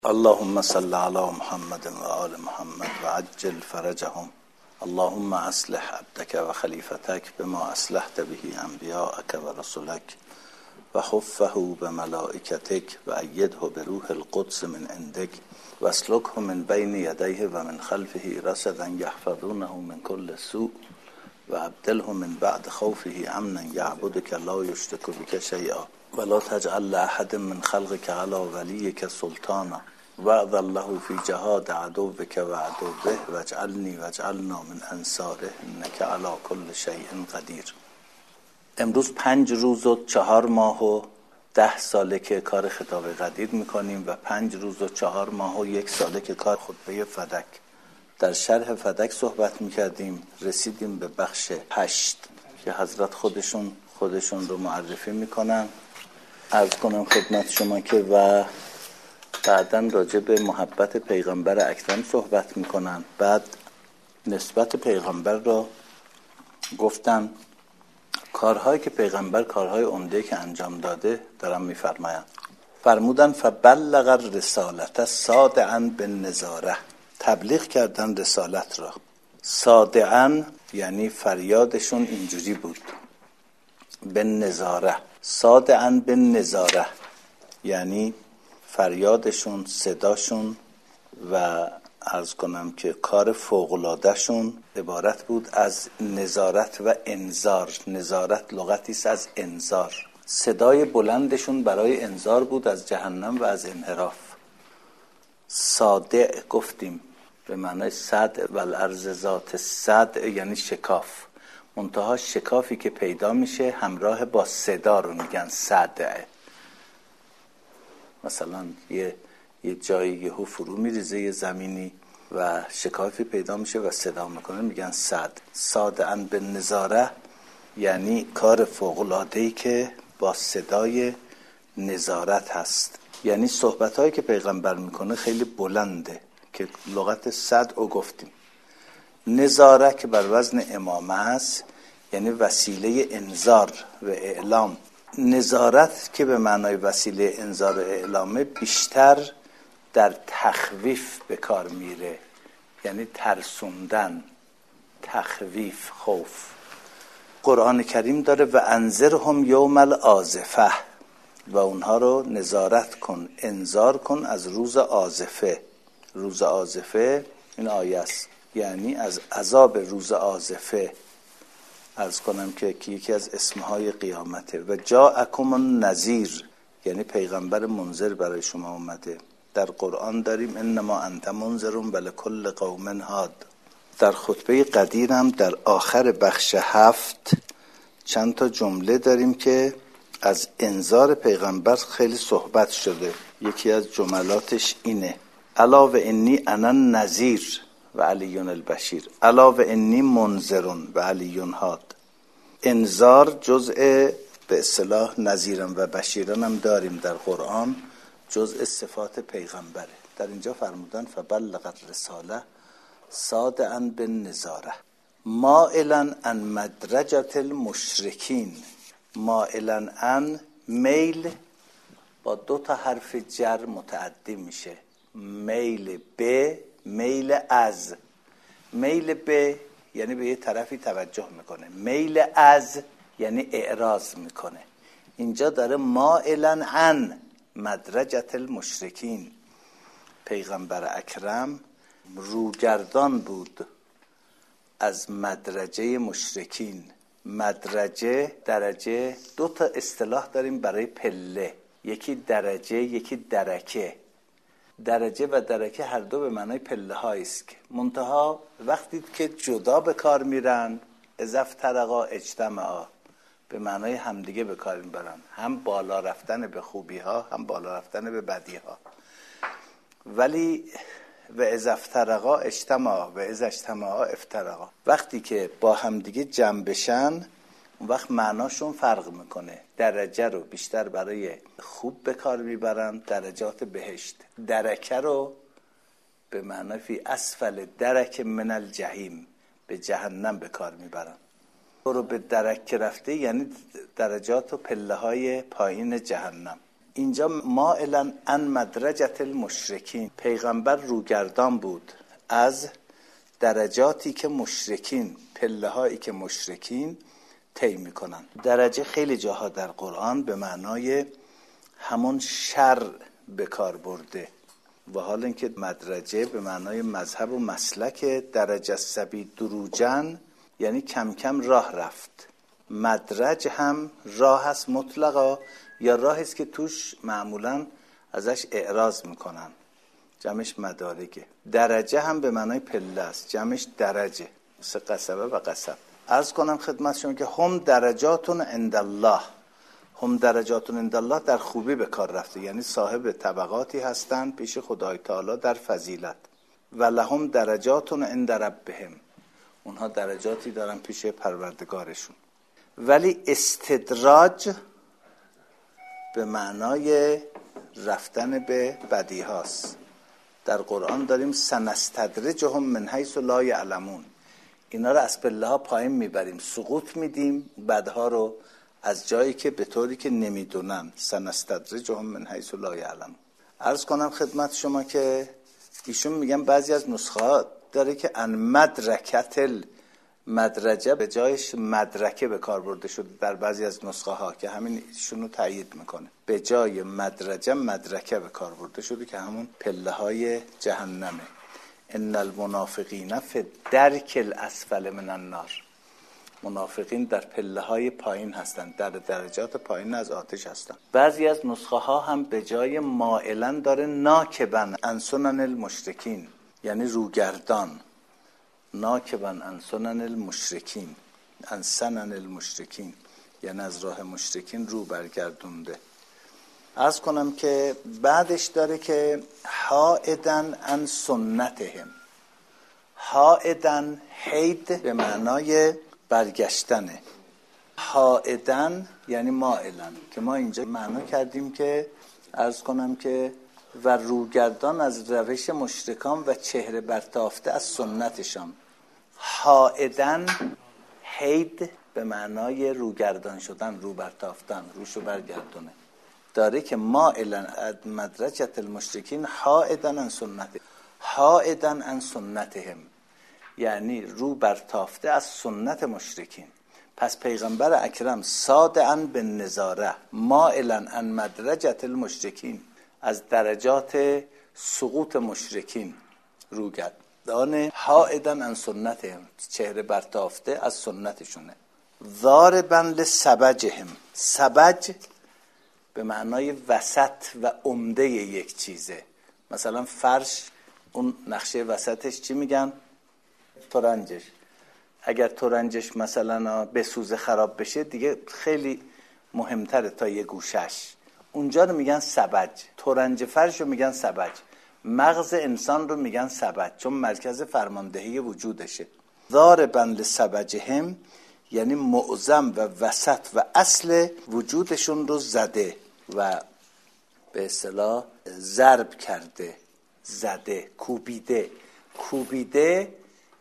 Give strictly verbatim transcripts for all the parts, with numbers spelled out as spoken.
اللهم صل علی محمد و آل محمد و عجل فرجهم. اللهم اصلح عبدك و خلیفتك بما اصلحت به انبیاءك و رسلك و خفه بملائکتك و ایده بروح القدس من عندك و اسلکه من بین یدیه و من خلفه رصدا یحفظونه من کل سوء و ابدله من بعد خوفه امنا یعبدك لا یشرک بك شیئا ولا تجعل لأحد من خلقك على وليك سلطانا وعد الله في جهاد عدوك و عدوه واجعلني واجعلنا من انصاره انك على كل شيء قدیر. امروز پنج روز و چهار ماه و ده ساله که کار خطاب قدیر میکنیم و پنج روز و چهار ماه و یک ساله که کار خطبه فدک. در شرح فدک صحبت میکردیم، رسیدیم به بخش هشت که حضرت خودشون خودشون رو معرفی میکنن. عرض کنم خدمت شما که و بعداً راجع به محبت پیغمبر اکرم صحبت میکنن. بعد نسبت پیغمبر را گفتن، کارهایی که پیغمبر کارهای عمده که انجام داده دارن میفرمایند. فرمودن فبلغ الرسالت صادعا بالنظاره، تبلیغ کردن رسالت را. صادعا یعنی فریادشون اینجوری بود، بالنظاره. صادعا بالنظاره یعنی فریادشون، صداشون و عرض کنم که کار فوق‌العاده‌شون عبارت بود از نظارت و انذار. نظارت لغتی است از انذار. صدای بلندشون برای انذار بود از جهنم و از انحراف. صادع گفتیم به معنای صدع و الارض ذات صدع یعنی شکاف. منتها شکافی که پیدا میشه همراه با صدا رو میگن صدع. مثلا یه یه جایی یهو فرو میریزه یه زمینی و شکافی پیدا میشه و صدا میکنه، میگن صد. صادعاً بالنظاره یعنی کار فوق‌العاده‌ای که با صدای نظارت هست. یعنی صحبت‌هایی که پیغمبر میکنه خیلی بلنده که لغت صدع رو گفتیم. نظاره که بر وزن امامه هست یعنی وسیله انذار و اعلام. نظارت که به معنای وسیله انذار و اعلامه بیشتر در تخویف به کار میره، یعنی ترسوندن، تخویف، خوف. قرآن کریم داره و انذرهم یوم الآزفه، و اونها رو نظارت کن، انذار کن از روز آزفه. روز آزفه این آیه است، یعنی از عذاب روز آزفه. عرض کنم که یکی از اسمهای قیامته. و جاءکم النذیر یعنی پیغمبر منذر برای شما اومده. در قرآن داریم انما انت منذر ولکل قوم هاد. در خطبه قدیرم در آخر بخش هفت چند تا جمله داریم که از انذار پیغمبر خیلی صحبت شده. یکی از جملاتش اینه: الا و انی انا النذیر و علی البشیر، الا و انی منذر و علی هاد. انذار جزء به اصطلاح نذیرم و بشیرم هم داریم در قرآن، جزء صفات پیغمبره. در اینجا فرمودن فبلغ الرساله صادعا بالنظاره مائلا عن مدرجه المشرکین. مائلا عن، میل با دو تا حرف جر متعدی میشه. میل به، میل از. میل به یعنی به یه طرفی توجه میکنه، میل از یعنی اعراض میکنه. اینجا داره مائلا عن مدرجه المشرکین. پیغمبر اکرم روگردان بود از مدرجه مشرکین. مدرجه، درجه، دو تا اصطلاح داریم برای پله، یکی درجه یکی درکه. درجه و درکه هر دو به معنای پله هاییست که منتها وقتی که جدا به کار میرن اذا افترقا اجتمعا، به معنای همدیگه به کار میبرن. هم بالا رفتن به خوبی ها، هم بالا رفتن به بدی ها. ولی و اذا افترقا اجتمعا و اذا اجتمعا افترقا، وقتی که با همدیگه جمع بشن اون وقت معناشون فرق میکنه. درجه رو بیشتر برای خوب به کار میبرن، درجات بهشت. درکه رو به معنای فی اسفل درک من الجحیم، به جهنم به کار میبرن. رو به درک رفته یعنی درجات و پله های پایین جهنم. اینجا مائلا عن مدرجة المشرکین، پیغمبر روگردان بود از درجاتی که مشرکین، پله هایی که مشرکین طی میکنن. درجه خیلی جاها در قرآن به معنای همون شر به کار برده و حال اینکه مدرجه به معنای مذهب و مسلک، درجه سبی دروجن یعنی کم کم راه رفت. مدرج هم راه است مطلقا یا راهی است که توش معمولا ازش اعراض میکنن، جمعش مدارکه. درجه هم به معنای پله است، جمعش درجه، مثل قصبه و قصب. عرض کنم خدمت شما که هم درجاتون عند الله، هم درجاتون عند الله در خوبی به کار رفته، یعنی صاحب طبقاتی هستند پیش خدای تعالی در فضیلت. و لهم درجاتون عند ربهم، اونها درجاتی دارن پیش پروردگارشون. ولی استدراج به معنای رفتن به بدی هاست. در قرآن داریم سنستدرجهم من حیث لا یعلمون، اینا رو از پله ها پایین میبریم، سقوط میدیم بدها رو از جایی که به طوری که نمیدونن. سنستدرجهم من حیث لا یعلمون. عرض کنم خدمت شما که ایشون میگن بعضی از نسخه داره که ان مدرکت مدرجه به جایش مدرکه به کار برده شده در بعضی از نسخه ها که همین ایشونو تایید میکنه. به جای مدرجه مدرکه به کار برده شده که همون پله های جهنمه. ان المنافقین فی الدرک الاسفل من النار، منافقین در پله های پایین هستند، در درجات پایین از آتش هستند. بعضی از نسخه ها هم به جای مائلا داره ناکبن عن سنن المشرکین، یعنی روگردان. ناکبن عن سنن المشرکین، عن سنن المشرکین یعنی از راه مشرکین رو برگردونده. عرض کنم که بعدش داره که حائدن عن سنتهم. حائدن، حید به معنای برگشتنه، حائدن یعنی مائلن که ما اینجا معنا کردیم که عرض کنم که و روگردان از روش مشرکان و چهره برتافته از سنتشان. حائدن، حید به معنای روگردان شدن، رو برتافتن، روشو برگردونه. داره که مائلن مدرجة المشرکین حائدن عن سنت، حائدن عن سنتهم یعنی رو برتافته از سنت مشرکین. پس پیغمبر اکرم صادعا به نظاره مائلن عن مدرجة المشرکین، از درجات سقوط مشرکین روگردانه، حائدن عن سنتهم چهره برتافته از سنتشونه. ضاربا لسبجهم، سبج به معنای وسط و عمده یک چیزه. مثلا فرش اون نقشه وسطش چی میگن؟ ترنجش. اگر ترنجش مثلا بسوزه خراب بشه دیگه خیلی مهمتره تا یه گوشش، اونجا رو میگن سبج. ترنج فرش رو میگن سبج. مغز انسان رو میگن سبج چون مرکز فرماندهی وجودشه. ضاربا لسبجهم یعنی معظم و وسط و اصل وجودشون رو زده و به اصطلاح ضرب کرده، زده، کوبیده. کوبیده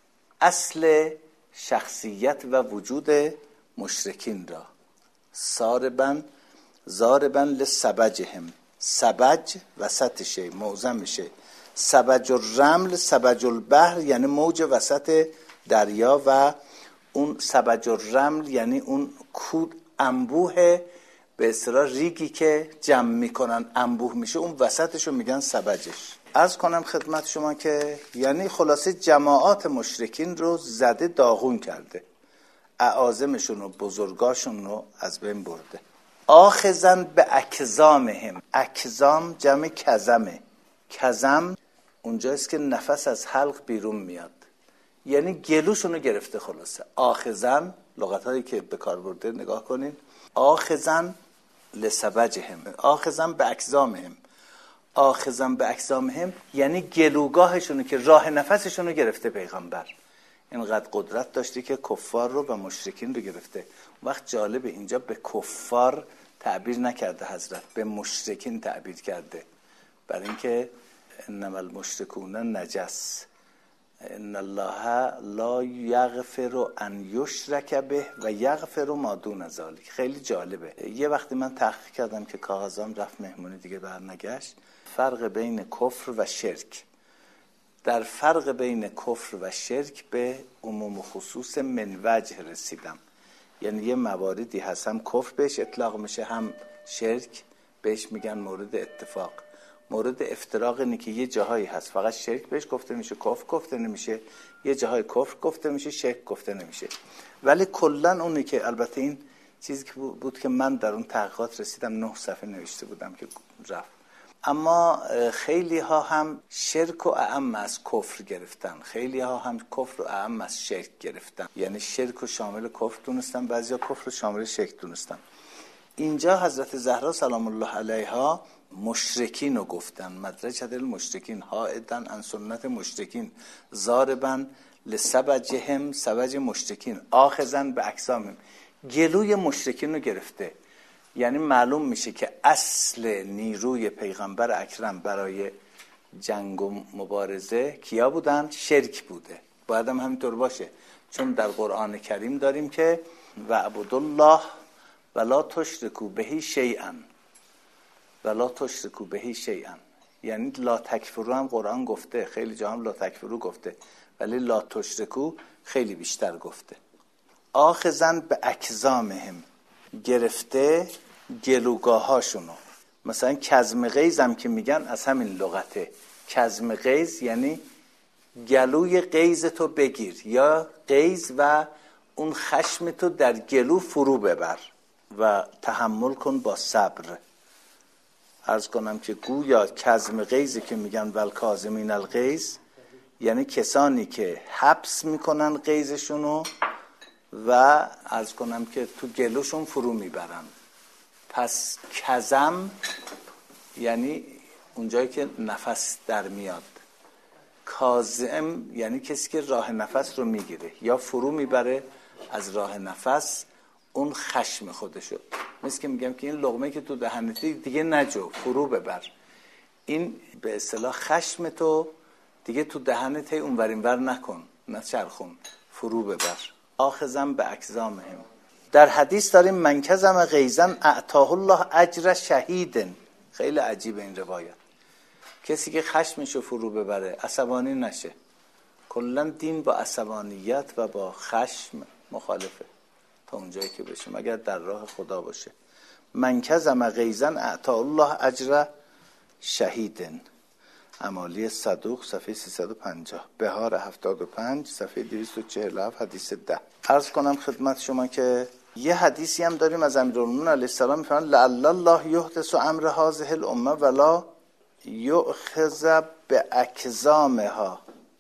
اصل شخصیت و وجود مشرکین را. ضاربا ضاربا لسبجهم، سبج وسطشه، معظمشه. سبج الرمل، سبج البحر یعنی موج وسط دریا و اون سبج الرمل یعنی اون کود انبوه به اصطلاح ریگی که جمع میکنن انبوه میشه، اون وسطشو میگن سبجش. عرض کنم خدمت شما که یعنی خلاصه جماعات مشرکین رو زده داغون کرده، اعاظمشون و بزرگاشون رو از بین برده. آخذن به اکزامهم، اکزام جمع کزمه، کزم اونجاست که نفس از حلق بیرون میاد، یعنی گلوشون رو گرفته. خلاصه آخذن لغتایی که به کار برده نگاه کنین. آخذن لسبجهم، آخذن به اکزامهم، آخذن به اکزامهم یعنی گلوگاهشون که راه نفسشون رو گرفته. پیغمبر اینقدر قدرت داشتی که کفار رو و مشرکین رو گرفته. وقت جالب اینجا به کفار تعبیر نکرده حضرت، به مشرکین تعبیر کرده، برای اینکه انما المشرکون نجس، ان الله لا یغفر ان یشرک به و یغفر ما دون ذلک. خیلی جالبه. یه وقتی من تحقیق کردم که کاغذام رفت مهمونی دیگه برنگشت. فرق بین کفر و شرک. در فرق بین کفر و شرک به عموم و خصوص من وجه رسیدم. یعنی یه مواردی هست هم کفر بهش اطلاق میشه هم شرک بهش میگن مورد اتفاق. مورد افتراق اینه که یه جاهایی هست فقط شرک بهش گفته میشه، کفر گفته نمیشه، یه جاهای کفر گفته میشه، شرک گفته نمیشه. ولی کلا اونی که البته این چیزی که بود که من در اون تحقیقات رسیدم نه صفحه نوشته بودم که رفت. اما خیلی ها هم شرک و اعم از کفر گرفتن، خیلی ها هم کفر و اعم از شرک گرفتن. یعنی شرک رو شامل کفر دونستن، بعضیا کفر رو شامل شرک دونستن. اینجا حضرت زهرا سلام الله علیها مشرکین رو گفتن، مدرج هدل مشرکین حائدن ان سنت مشرکین ضاربن لسبجهم سبج مشرکین آخذن به اجسامهم. گلوی مشرکین رو گرفته. یعنی معلوم میشه که اصل نیروی پیغمبر اکرم برای جنگ و مبارزه کیا بودن؟ شرک بوده. باید هم همینطور باشه، چون در قرآن کریم داریم که وعبدوا الله ولا تشرکوا به شیئا ولا تشرکوا به شیئا. یعنی لا تکفروا هم قرآن گفته، خیلی جا هم لا تکفروا گفته، ولی لا تشرکوا خیلی بیشتر گفته. آخذن به اکزامهم، گرفته گلوگاهاشونو. مثلا کظم غیظ هم که میگن از همین لغته. کظم غیظ یعنی گلوی غیظ تو بگیر، یا غیظ و اون خشم تو در گلو فرو ببر و تحمل کن با صبر. عرض کنم که گویا کظم غیظی که میگن والکاظمین الغیظ یعنی کسانی که حبس میکنن غیظشونو و عرض کنم که تو گلوشون فرو میبرن. پس کظم یعنی اونجایی که نفس در میاد. کاظم یعنی کسی که راه نفس رو میگیره یا فرو میبره از راه نفس اون خشم خودشو. مثل که میگم که این لقمه که تو دهنتی دیگه نجو، فرو ببر. این به اصطلاح خشم تو دیگه تو دهنت اونور اینور نکن، نچرخون، فرو ببر. آخذن به اکزامهم. در حدیث داریم من کظم غیظا اعطاه الله اجر شهید. خیلی عجیبه این روایت. کسی که خشمشو فرو ببره، عصبانی نشه. کلا دین با عصبانیت و با خشم مخالفه تا اونجایی که بشه، مگر در راه خدا باشه. من کظم غیظا اعطاه الله اجر شهید. امالی صدوق صفحه سیصد و پنجاه، بهار هفتاد و پنج صفحه دویست و چهل و هفت حدیث ده. عرض کنم خدمت شما که یه حدیثی هم داریم از امیرالمومنین علیه السلام، میفرمان لعل الله یحدث امر هذه الامه ولا یؤخذ باکزامها.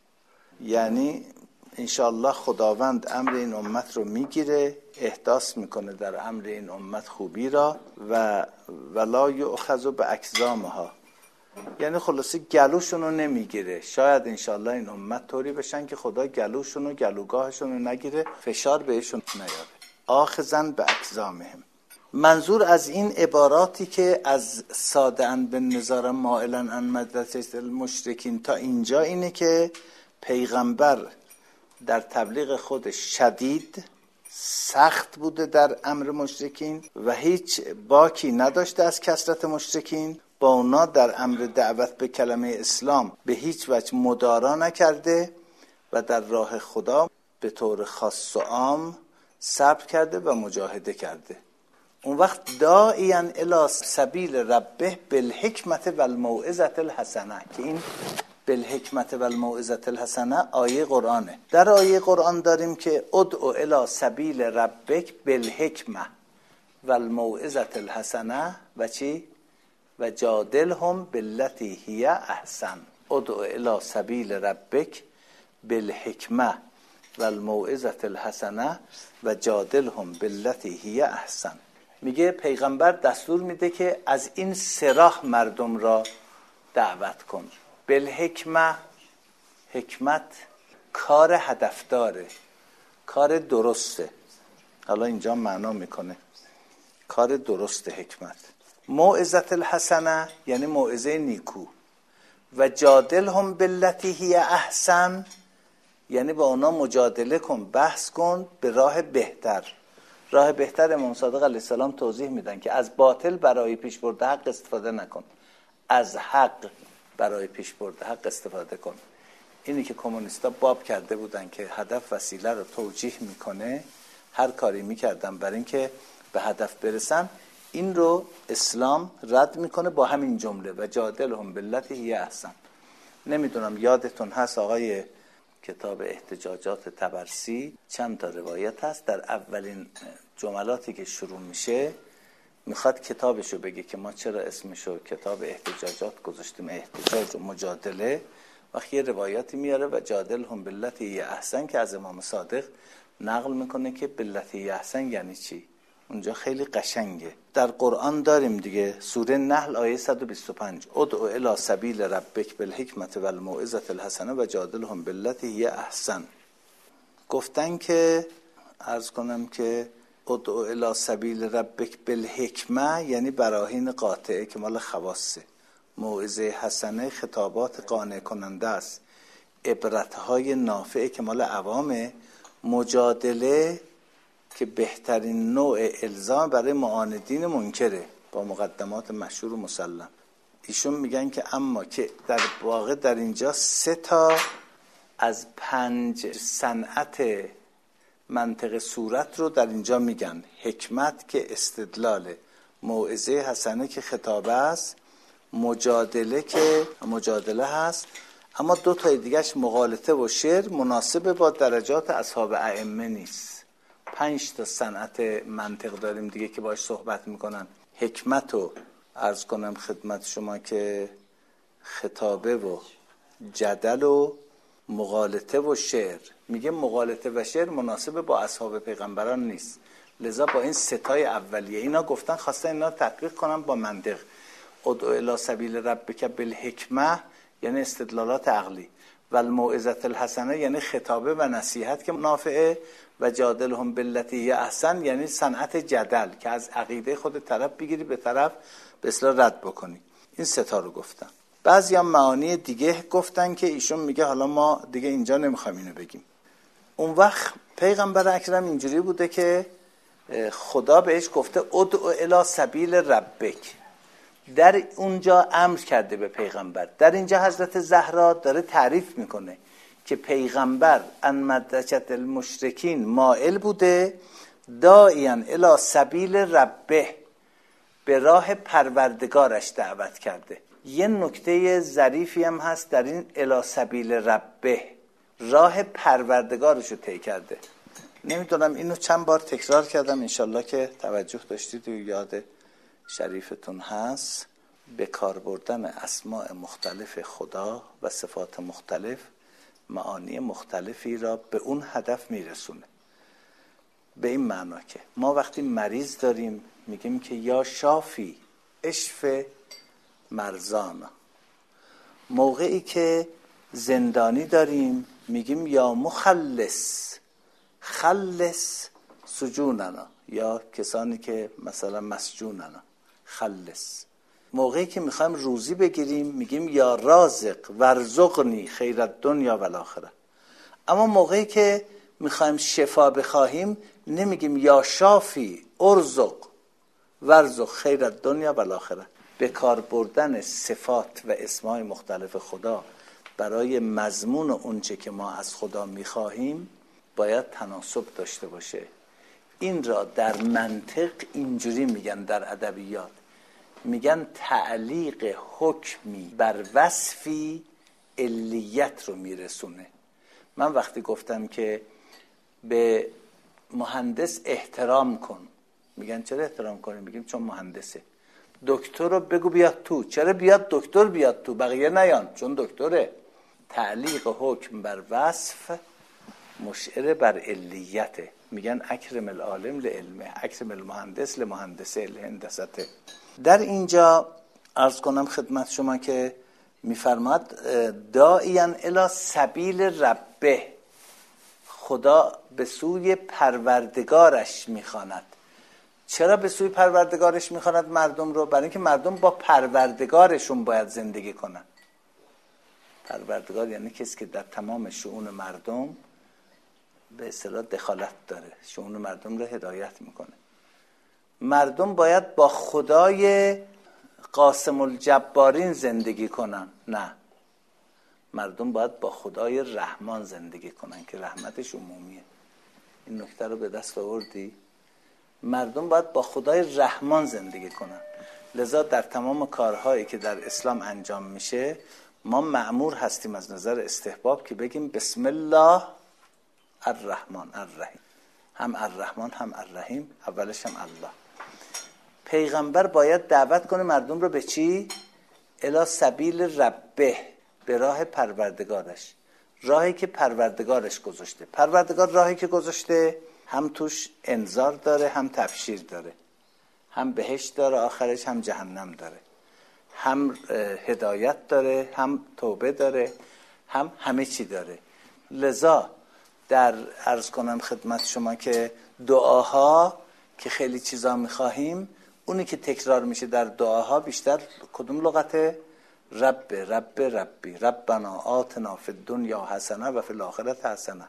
یعنی انشاءالله خداوند امر این امت رو میگیره، احداث میکنه در امر این امت خوبی را و ولا یؤخذ باکزامها، یعنی خلاصه گلوشون رو نمیگیره. شاید انشاءالله این امت طوری بشن که خدا گلوشون و گلوگاهشون رو نگیره، فشار بهشون نیاره. آخذن به اکزامهم. منظور از این عباراتی که از صادعن به نظار مائلن ان مدرسه المشرکین تا اینجا اینه که پیغمبر در تبلیغ خودش شدید سخت بوده در امر مشرکین و هیچ باکی نداشته از کثرت مشرکین. با اونا در امر دعوت به کلمه اسلام به هیچ وجه مدارا نکرده و در راه خدا به طور خاص و عام صبر کرده و مجاهده کرده. اون وقت داعیان الی سبیل ربه بالحکمت و الموعظة الحسنه، که این بالحکمت و الموعظة الحسنه آیه قرآنه. در آیه قرآن داریم که ادعو الی سبیل ربک بالحکمه و الموعظة الحسنه و چی؟ و جادلهم باللتی هی احسن. ادعو الی سبیل ربک بالحکمه و الموعظة الحسنه و جادلهم باللتی هی احسن. میگه پیغمبر دستور میده که از این سه راه مردم را دعوت کن. بالحکمه، حکمت کار هدفداره، کار درسته. حالا اینجا معنا میکنه کار درست حکمت. موعظة الحسنه یعنی موعظه نیکو. و جادلهم باللتی هی احسن یعنی با اونا مجادله کن، بحث کن به راه بهتر. راه بهتر امام صادق علیه السلام توضیح میدن که از باطل برای پیشبرد حق استفاده نکن، از حق برای پیشبرد حق استفاده کن. اینی که کمونیستا باب کرده بودن که هدف وسیله رو توجیه میکنه، هر کاری میکردن برای اینکه به هدف برسن، این رو اسلام رد میکنه با همین جمله و جادلهم بالتی هی احسن. نمیدونم یادتون هست آقای کتاب احتجاجات طبرسی چند تا روایت هست، در اولین جملاتی که شروع میشه میخواد کتابشو بگه که ما چرا اسمشو کتاب احتجاجات گذاشتیم، احتجاج و مجادله. وقتی یه روایاتی میاره و جادلهم بالتی هی احسن که از امام صادق نقل میکنه که بالتی هی احسن یعنی چی. اونجا خیلی قشنگه. در قرآن داریم دیگه، سوره نحل آیه صد و بیست و پنج، ادعو الی سبیل ربک بالحکمت والموعظة الحسنه و جادلهم بالتی هی احسن. گفتن که عرض کنم که ادعو الی سبیل ربک بالحکمه یعنی براهین قاطعه که مال خواصه، موعظه حسنه خطابات قانع کننده است، عبرتهای نافعه که مال عوامه، مجادله که بهترین نوع الزام برای معاندین منکره با مقدمات مشهور و مسلم. ایشون میگن که اما که در واقع در اینجا سه تا از پنج صنعت منطق صورت رو در اینجا میگن. حکمت که استدلاله، موعظه حسنه که خطابه است، مجادله که مجادله هست، اما دو تای دیگهش مغالطه و شعر مناسب با درجات اصحاب ائمه نیست. پنج تا صنعت منطق داریم دیگه که باش صحبت میکنن. حکمت رو عرض کنم خدمت شما که خطابه و جدل و مغالطه و شعر. میگه مغالطه و شعر مناسب با اصحاب پیغمبران نیست، لذا با این ستای اولیه اینا گفتن خواستن اینا تطبیق کنن با منطق. ادعو الی سبیل ربک بالحکمه یعنی استدلالات عقلی، و الموعظة الحسنه یعنی خطابه و نصیحت که نافعه، و جادلهم بالتی هی احسن یعنی صنعت جدل که از عقیده خود طرف بگیری به طرف به اصطلاح رد بکنی. این ستا رو گفتن. بعضی هم معانی دیگه گفتن که ایشون میگه حالا ما دیگه اینجا نمیخوایم اینو بگیم. اون وقت پیغمبر اکرم اینجوری بوده که خدا بهش گفته ادعو الی سبیل ربک، در اونجا امر کرده به پیغمبر. در اینجا حضرت زهرا داره تعریف میکنه که پیغمبر ان مدرکت المشرکین مائل بوده داعیا الی سبیل ربه، به راه پروردگارش دعوت کرده. یه نکته ظریفی هم هست در این الی سبیل ربه، راه پروردگارش رو طی کرده. نمیدونم اینو چند بار تکرار کردم، انشالله که توجه داشتید و یاد شریفتون هست. به کار بردن اسماء مختلف خدا و صفات مختلف معانی مختلفی را به اون هدف میرسونه. به این معنا که ما وقتی مریض داریم میگیم که یا شافی اشف مرزانا، موقعی که زندانی داریم میگیم یا مخلص خلص سجوننا، یا کسانی که مثلا مسجوننا خلص. موقعی که میخوایم روزی بگیریم میگیم یا رازق ورزقنی خیر الدنیا و الاخره. اما موقعی که میخوایم شفا بخواهیم نمیگیم یا شافی ارزق ورزق خیر الدنیا و الاخره. به کار بردن صفات و اسمای مختلف خدا برای مضمون اونچه که ما از خدا میخواهیم باید تناسب داشته باشه. این را در منطق اینجوری میگن، در ادبیات میگن تعلیق حکمی بر وصفی علیت رو میرسونه. من وقتی گفتم که به مهندس احترام کن، میگن چرا احترام کنیم؟ میگیم چون مهندسه. دکتر رو بگو بیاد تو، چرا بیاد دکتر بیاد تو بقیه نیان؟ چون دکتره. تعلیق حکم بر وصف مشعر بر علیته. میگن اکرم العالم لعلمه، اکرم المهندس لمهندسه لهندسته. در اینجا عرض کنم خدمت شما که میفرماد داعیان الی سبیل ربه، خدا به سوی پروردگارش میخواند. چرا به سوی پروردگارش میخواند مردم رو؟ برای اینکه مردم با پروردگارشون باید زندگی کنن. پروردگار یعنی کسی که در تمام شؤون مردم به اصطلاح دخالت داره، شؤون مردم رو هدایت میکنه. مردم باید با خدای قاسم الجبارین زندگی کنن؟ نه، مردم باید با خدای رحمان زندگی کنن که رحمتش عمومیه. این نکته رو به دست آوردی؟ مردم باید با خدای رحمان زندگی کنن. لذا در تمام کارهایی که در اسلام انجام میشه ما مأمور هستیم از نظر استحباب که بگیم بسم الله الرحمن الرحیم. هم الرحمن هم الرحیم، اولش هم الله. پیغمبر باید دعوت کنه مردم رو به چی؟ الی سبیل ربه، به راه پروردگارش، راهی که پروردگارش گذاشته. پروردگار راهی که گذاشته هم توش انذار داره، هم تبشیر داره، هم بهشت داره آخرش، هم جهنم داره، هم هدایت داره، هم توبه داره، هم همه چی داره. لذا در عرض کنم خدمت شما که دعاها که خیلی چیزا میخواهیم، اونی که تکرار میشه در دعاها بیشتر کدوم لغته؟ رب رب ربی ربنا آتنا فی الدنیا حسنه و فی الاخرة حسنه.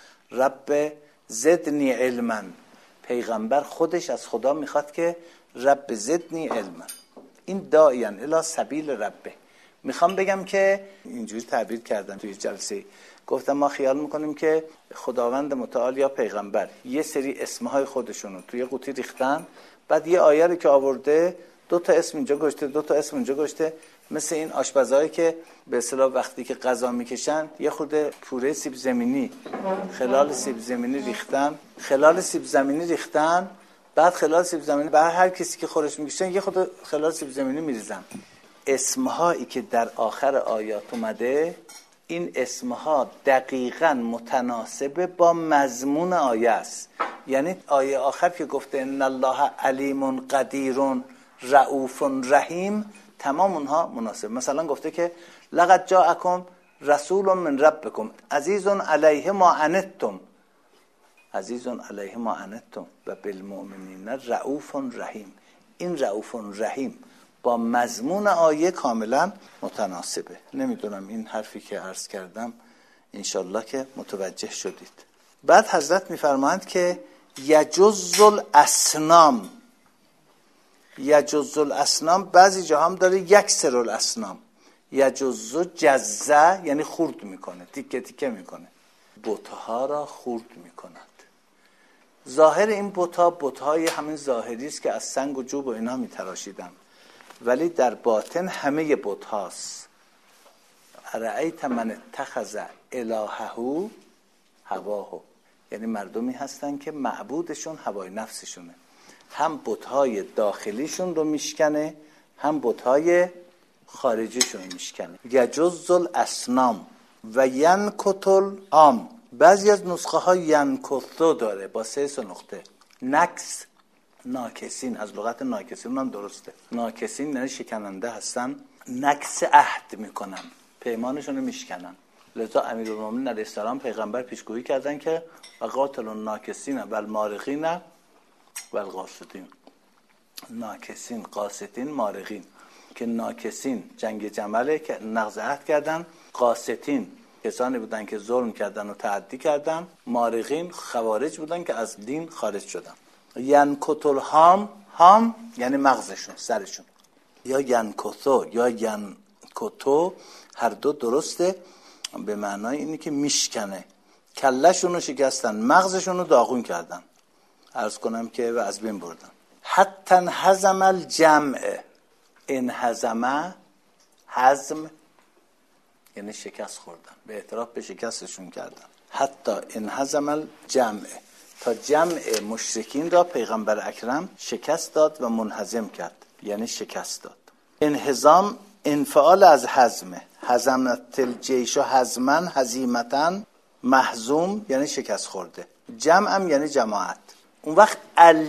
رب زدنی علما. پیغمبر خودش از خدا میخواد که رب زدنی علما. این داعیان الی سبیل ربه. میخوام بگم که اینجوری تعبیر کردم توی جلسه، گفتم ما خیال میکنیم که خداوند متعال یا پیغمبر یه سری اسمهای خودشونو توی قوطی ریختن، بعد یه آیه رو که آورده دو تا اسم اینجا گذاشته، دو تا اسم اینجا گذاشته. مثل این آشپزایی که به اصطلاح وقتی که غذا میکشن یه خورده پوره سیب زمینی خلال سیب زمینی ریختن، خلال سیب زمینی ریختن، بعد خلال سیب زمینی بعد هر کسی که خورش میکشن یه خورده خلال سیب زمینی میریزن. اسمهایی که در آخر آیات اومده، این اسمها دقیقاً متناسب با مضمون آیه است. یعنی آیه آخر که گفته ان الله علیم قدیر رؤوف رحیم، تمام اونها مناسب. مثلا گفته که لقد جاءکم رسول من ربکم عزیز علیه ما عنتم، عزیز علیه ما عنتم و بالمؤمنین رؤوف رحیم. این رؤوف رحیم با مضمون آیه کاملا متناسبه. نمیدونم این حرفی که عرض کردم انشالله که متوجه شدید. بعد حضرت میفرمایند که یجز الاسنام. یجز الاسنام بعضی جا هم داره یکسر الاسنام. یجز جزه یعنی خورد میکنه، تیکه تیکه میکنه، بتها را خورد میکند. ظاهر این بتها بتهای همین ظاهری است که از سنگ و جوب و اینا میتراشیدن، ولی در باطن همه بت هاست. ارأیت من اتخذ الهه هواه، یعنی مردمی هستن که معبودشون هوای نفسشونه. هم بت‌های داخلیشون رو میشکنه، هم بت‌های خارجیشون رو میشکنه. یجز الاسنام و ینکت العام. بعضی از نسخه ها ینکثو داره با سه سه نقطه. نکس ناکسین، از لغت ناکسین هم درسته. ناکسین یعنی شکننده هستن، نکس عهد میکنن، پیمانشون رو میشکنن. لذا امیرالمومنین علیه السلام پیغمبر پیشگویی کردن که وقاتل الناکسین و المارقین و القاسطین. ناکسین، قاسطین، مارقین. که ناکسین جنگ جمله که نقض عهد کردن، قاسطین کسانی بودن که ظلم کردن و تعدی کردن، مارقین خوارج بودن که از دین خارج شدن. ینکت الهام، هام یعنی مغزشون، سرشون. یا ینکثو یا ینکتو، هر دو درسته، به معنای اینی که میشکنه. کلهشون رو شکستن، مغزشون رو داغون کردن، عرض کنم که و از بین بردن. حتی هزم الجمع. این هزمه، هزم یعنی شکست خوردن، به اعتراف به شکستشون کردن. حتی این هزم الجمع، تا جمع مشرکین را پیغمبر اکرم شکست داد و منهزم کرد، یعنی شکست داد. انهزام انفعال از هزمه. هزمت الجیش و هزمن، هزیمتن، محزوم یعنی شکست خورده. جمعم یعنی جماعت. اون وقت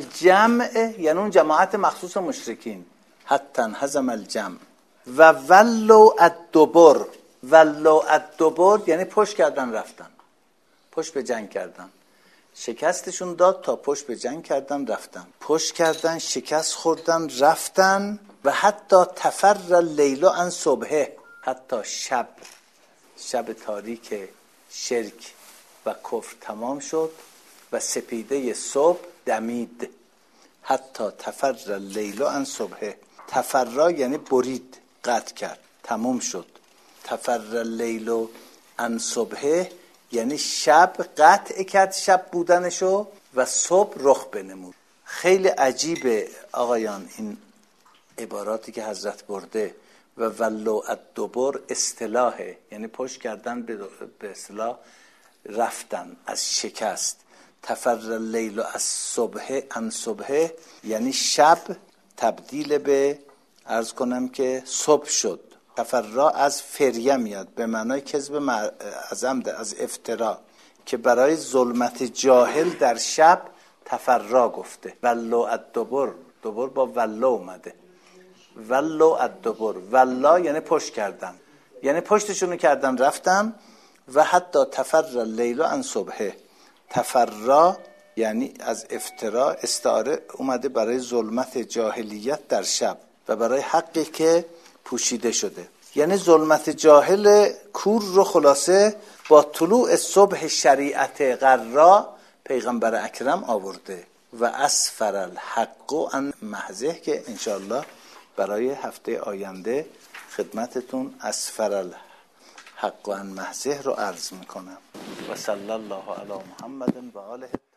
الجمع یعنی اون جماعت مخصوص مشرکین. حتی هزم الجمع و ولو الدبر. ولو الدبر یعنی پشت کردن رفتن، پشت به جنگ کردن. شکستشون داد تا پشت به جنگ کردن رفتن، پشت کردن، شکست خوردن، رفتن. و حتی تفر لیل عن صبحه، حتی شب شب تاریک شرک و کفر تمام شد و سپیده صبح دمید. حتی تفر لیل عن صبح. تفرا یعنی برید، قطع کرد، تمام شد. تفر لیل عن صبح یعنی شب قطع کرد شب بودنشو و صبح رخ بنمود. خیلی عجیبه آقایان این عباراتی که حضرت برده. و ولو الدبر اصطلاحه، یعنی پشت کردن به اصطلاح رفتن از شکست. تفر لیل از صبح عن صبح یعنی شب تبدیل به عرض کنم که صبح شد. تفرا از فریه میاد به معنای کذب از عمد، از افترا، که برای ظلمت جاهل در شب تفرا گفته. ولو الدبر، دبر با ولو اومده. ولو الدبر، ولا یعنی پشت کردن، یعنی پشتشونو کردن رفتن. و حتی تفر لیل عن صبح. تفرا یعنی از افترا، استعاره اومده برای ظلمت جاهلیت در شب و برای حقی که پوشیده شده. یعنی ظلمت جاهل کور رو خلاصه با طلوع صبح شریعت غرا پیغمبر اکرم آورده. و اسفر الحق عن محضه که انشاءالله برای هفته آینده خدمتتون اسفر الحق عن محضه رو عرض میکنم. و صلی الله علی محمد و آله.